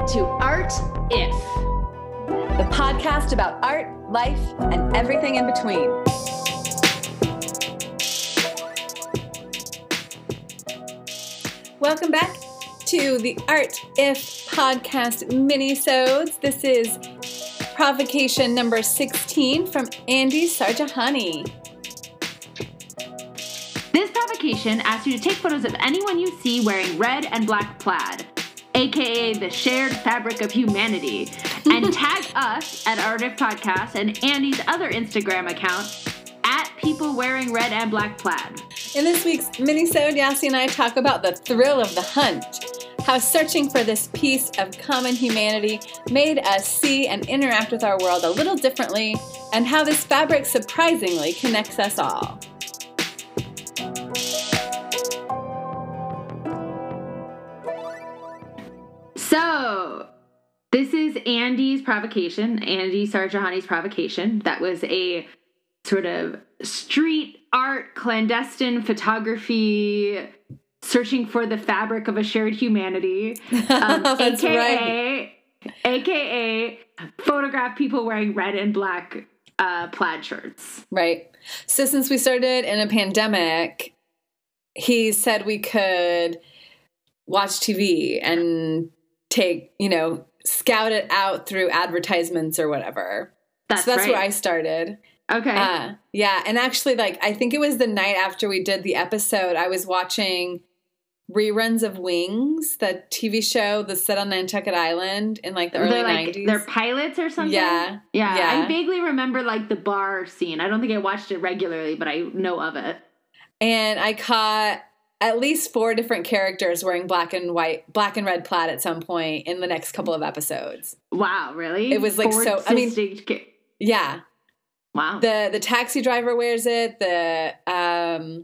to Art If, the podcast about art, life, and everything in between. Welcome back to the Art If podcast mini-sodes. This is provocation number 16 from Andy Sarjahani. This provocation asks you to take photos of anyone you see wearing red and black plaid, aka the shared fabric of humanity, and tag us at Art If Podcast and Andy's other Instagram account at people wearing red and black plaid. In this week's mini-sode, Yassi and I talk about the thrill of the hunt, how searching for this piece of common humanity made us see and interact with our world a little differently, and how this fabric surprisingly connects us all. So, this is Andy's provocation, Andy Sarjahani's provocation. That was a sort of street art, clandestine photography, searching for the fabric of a shared humanity. That's right. AKA photograph people wearing red and black plaid shirts. Right. So since we started in a pandemic, he said we could watch TV and take, scout it out through advertisements or whatever. That's right. Where I started. Okay. Yeah. And actually, I think it was the night after we did the episode, I was watching reruns of Wings, the TV show that's set on Nantucket Island in the early 90s. They're pilots or something? Yeah. I vaguely remember the bar scene. I don't think I watched it regularly, but I know of it. And I caught at least 4 different characters wearing black and red plaid at some point in the next couple of episodes. Wow, really? It was yeah. Wow. The taxi driver wears it. The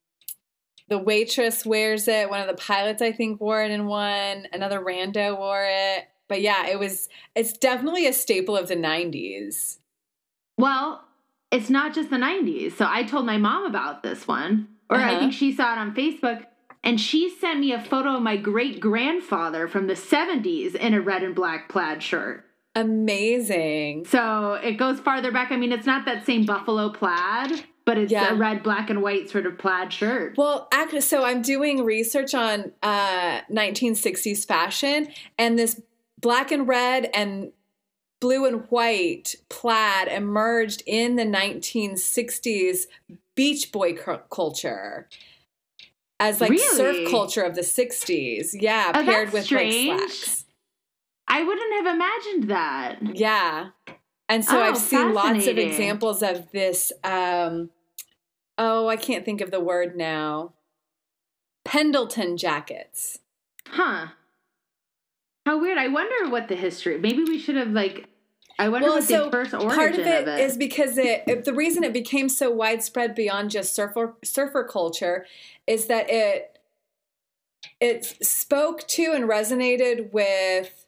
waitress wears it. One of the pilots, I think, wore it in one. Another rando wore it. But yeah, it's definitely a staple of the 90s. Well, it's not just the 90s. So I told my mom about this one. Or I think she saw it on Facebook. And she sent me a photo of my great-grandfather from the 70s in a red and black plaid shirt. Amazing. So it goes farther back. I mean, it's not that same buffalo plaid, but it's a red, black, and white sort of plaid shirt. Well, actually, so I'm doing research on 1960s fashion, and this black and red and blue and white plaid emerged in the 1960s Beach Boy culture as surf culture of the 60s. Yeah, paired with slacks. I wouldn't have imagined that. Yeah. And so I've seen lots of examples of this. I can't think of the word now. Pendleton jackets. Huh. How weird. I wonder what the history. Maybe we should have I wonder what the first origin part of it is because the reason it became so widespread beyond just surfer culture is that it spoke to and resonated with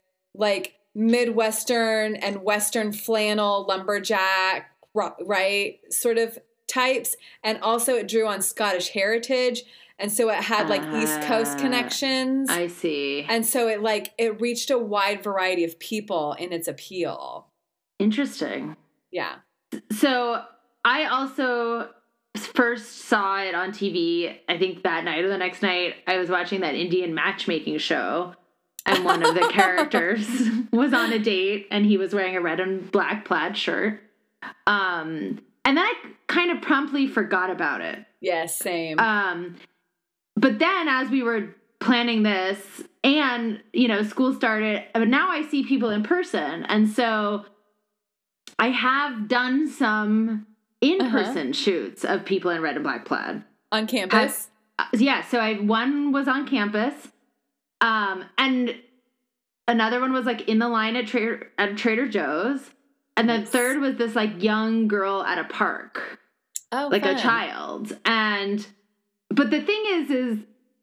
Midwestern and Western flannel lumberjack, right, sort of types. And also it drew on Scottish heritage. And so it had East Coast connections. I see. And so it reached a wide variety of people in its appeal. Interesting. Yeah. So I also first saw it on TV, I think that night or the next night. I was watching that Indian matchmaking show. And one of the characters was on a date, and he was wearing a red and black plaid shirt. And then I kind of promptly forgot about it. Yes, same. But then as we were planning this and, school started, but now I see people in person. And so I have done some in-person shoots of people in red and black plaid. On campus? So one was on campus. And another one was in the line at Trader Joe's. And the third was this young girl at a park. Oh, fun. A child. But the thing is,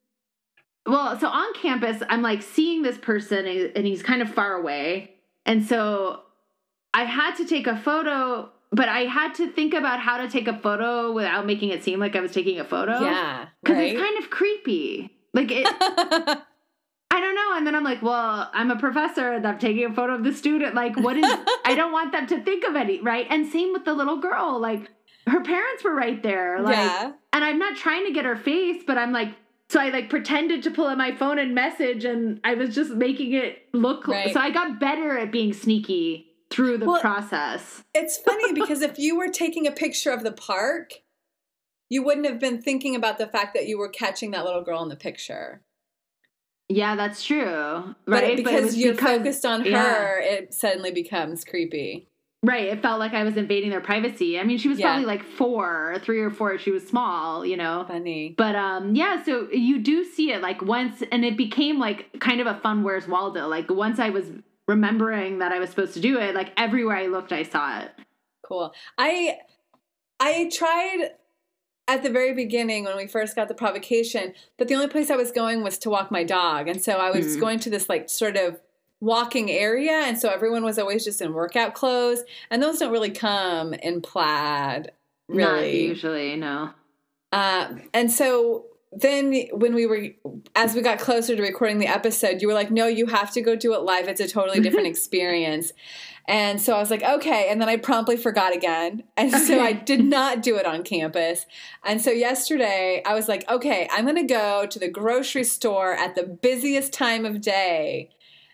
so on campus, I'm seeing this person and he's kind of far away. And so I had to take a photo, but I had to think about how to take a photo without making it seem like I was taking a photo. Yeah. Because it's kind of creepy. I I don't know. And then I'm like, well, I'm a professor and I'm taking a photo of the student. Like, what is, I don't want them to think of any, right? And same with the little girl. Like, her parents were right there. Like, Yeah. And I'm not trying to get her face, but I'm like, so I like pretended to pull out my phone and message, and I was just making it look, Right. so I got better at being sneaky through the process. It's funny because if you were taking a picture of the park, you wouldn't have been thinking about the fact that you were catching that little girl in the picture. Yeah, that's true. But Right. because you're focused on her, it suddenly becomes creepy. Right. It felt like I was invading their privacy. I mean, she was probably like 3 or 4. She was small, you know. Funny. But yeah, so you do see it like once, and it became like kind of a fun Where's Waldo. Like once I was remembering that I was supposed to do it, like everywhere I looked, I saw it. Cool. I tried at the very beginning when we first got the provocation, but the only place I was going was to walk my dog. And so I was going to this like sort of walking area. And so everyone was always just in workout clothes. And those don't really come in plaid, really. Not usually, no. And so then when as we got closer to recording the episode, you were like, no, you have to go do it live. It's a totally different experience. And so I was like, okay. And then I promptly forgot again. And so I did not do it on campus. And so yesterday I was like, okay, I'm going to go to the grocery store at the busiest time of day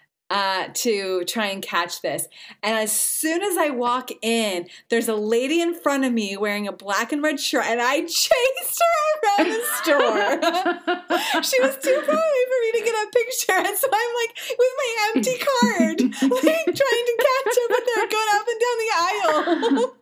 to try and catch this. And as soon as I walk in, there's a lady in front of me wearing a black and red shirt, and I chased her around the store. She was too far away for me to get a picture, and so I'm like, with my empty card, like trying to catch her, but they're going up and down the aisle.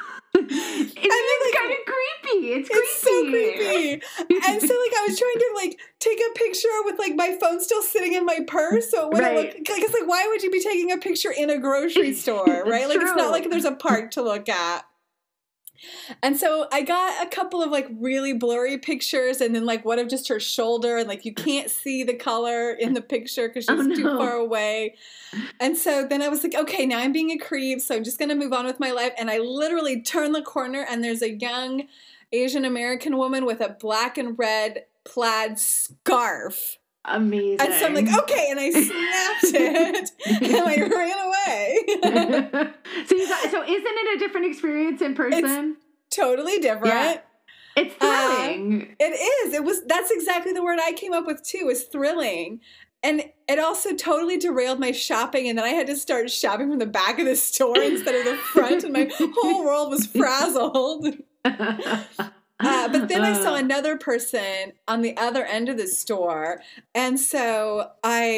It's kind of creepy. It's so creepy. And so like I was trying to like take a picture with like my phone still sitting in my purse, so it wouldn't look like, it's like, why would you be taking a picture in a grocery store, right? Like it's not like there's a park to look at. And so I got a couple of like really blurry pictures, and then like one of just her shoulder, and like you can't see the color in the picture because she's too far away. And so then I was like, okay, now I'm being a creep, so I'm just gonna move on with my life. And I literally turned the corner, and there's a young Asian American woman with a black and red plaid scarf. Amazing. And so I'm like, okay, and I snapped it, and I ran away. So isn't it a different experience in person? It's totally different. Yeah. It's thrilling. It is. That's exactly the word I came up with too, is thrilling. And it also totally derailed my shopping, and then I had to start shopping from the back of the store instead of the front, and my whole world was frazzled. But then I saw another person on the other end of the store, and so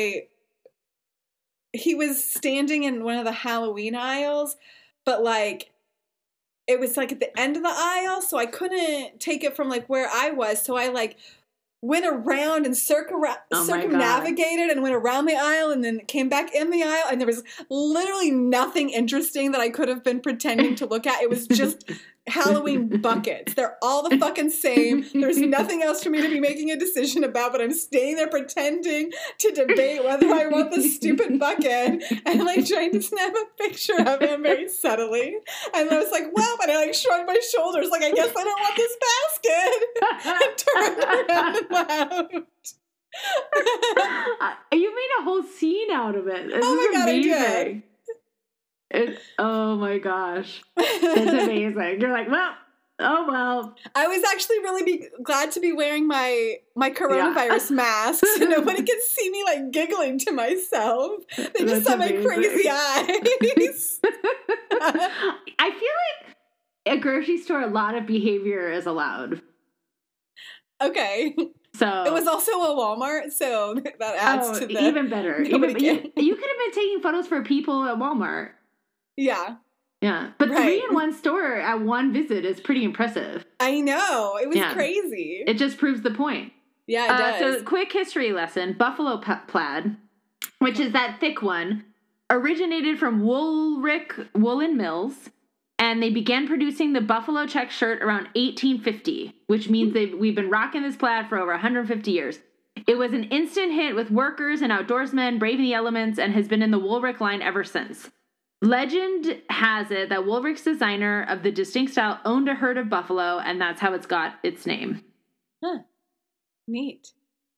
he was standing in one of the Halloween aisles, but like it was like at the end of the aisle, so I couldn't take it from like where I was, so I like went around and circumnavigated and went around the aisle and then came back in the aisle, and there was literally nothing interesting that I could have been pretending to look at. It was just Halloween buckets. They're all the fucking same. There's nothing else for me to be making a decision about, but I'm staying there pretending to debate whether I want this stupid bucket and like trying to snap a picture of him very subtly. And I was like, well, and I like shrugged my shoulders like, I guess I don't want this basket. And turned around and left. You made a whole scene out of it. This oh my God, amazing. I did. Oh my gosh. That's amazing. You're like, well, oh well. I was actually really glad to be wearing my coronavirus mask so nobody could see me like giggling to myself. They just saw my crazy eyes. I feel like at a grocery store, a lot of behavior is allowed. Okay. So it was also a Walmart, so that adds to the even better. You could have been taking photos for people at Walmart. Yeah. Yeah. But 3 in one store at one visit is pretty impressive. I know. It was crazy. It just proves the point. Yeah, it does. So quick history lesson. Buffalo plaid, which is that thick one, originated from Woolrich Woolen Mills, and they began producing the buffalo check shirt around 1850, which means we've been rocking this plaid for over 150 years. It was an instant hit with workers and outdoorsmen braving the elements and has been in the Woolrich line ever since. Legend has it that Woolrich's designer of the distinct style owned a herd of buffalo, and that's how it's got its name. Huh. Neat.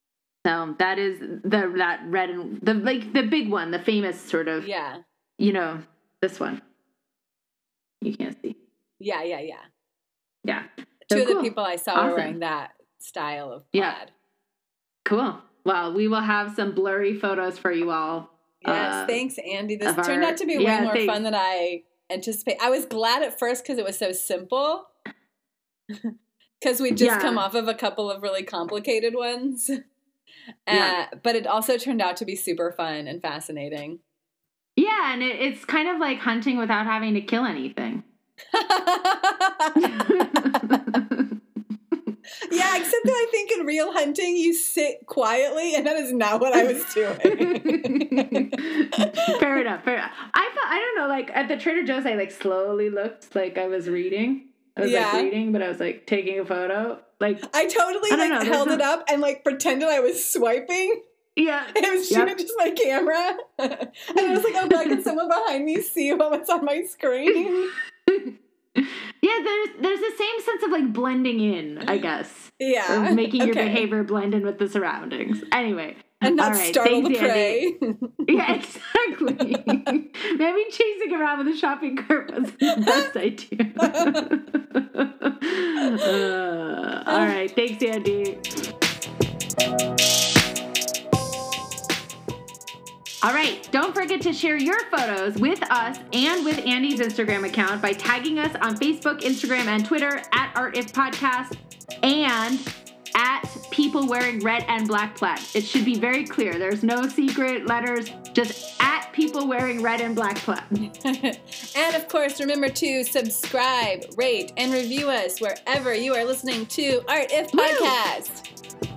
So that is that red and the big one, the famous sort of, this one. You can't see. Yeah. Yeah. Two of the people I saw were wearing that style of plaid. Yeah. Cool. Well, we will have some blurry photos for you all. Yes, thanks, Andy. This turned out to be way more fun than I anticipated. I was glad at first because it was so simple. Because we just come off of a couple of really complicated ones. But it also turned out to be super fun and fascinating. Yeah, and it's kind of like hunting without having to kill anything. Yeah, except that I think in real hunting you sit quietly, and that is not what I was doing. Fair enough. I don't know, like at the Trader Joe's I like slowly looked like I was reading. I was like reading, but I was like taking a photo. Like I totally held it up and like pretended I was swiping. Yeah. And I was shooting just my camera. And I was like, oh God, can someone behind me see what's on my screen? Yeah, there's the same sense of like blending in, I guess. Yeah. Of making your behavior blend in with the surroundings. Anyway. And not startle the prey. Yeah, exactly. Maybe chasing around with a shopping cart was the best idea. All right. Thanks, Andy. All right, don't forget to share your photos with us and with Andy's Instagram account by tagging us on Facebook, Instagram, and Twitter at ArtIfPodcast and at people wearing red and black plaid. It should be very clear. There's no secret letters, just at people wearing red and black plaid. And of course, remember to subscribe, rate, and review us wherever you are listening to Art If Podcast.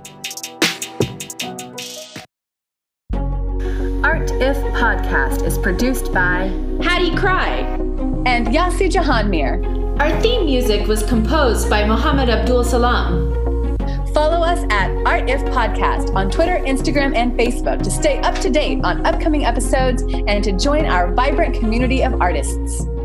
Art If Podcast is produced by Hattie Cry and Yassi Jahanmir. Our theme music was composed by Mohammed Abdul Salam. Follow us at Art If Podcast on Twitter, Instagram, and Facebook to stay up to date on upcoming episodes and to join our vibrant community of artists.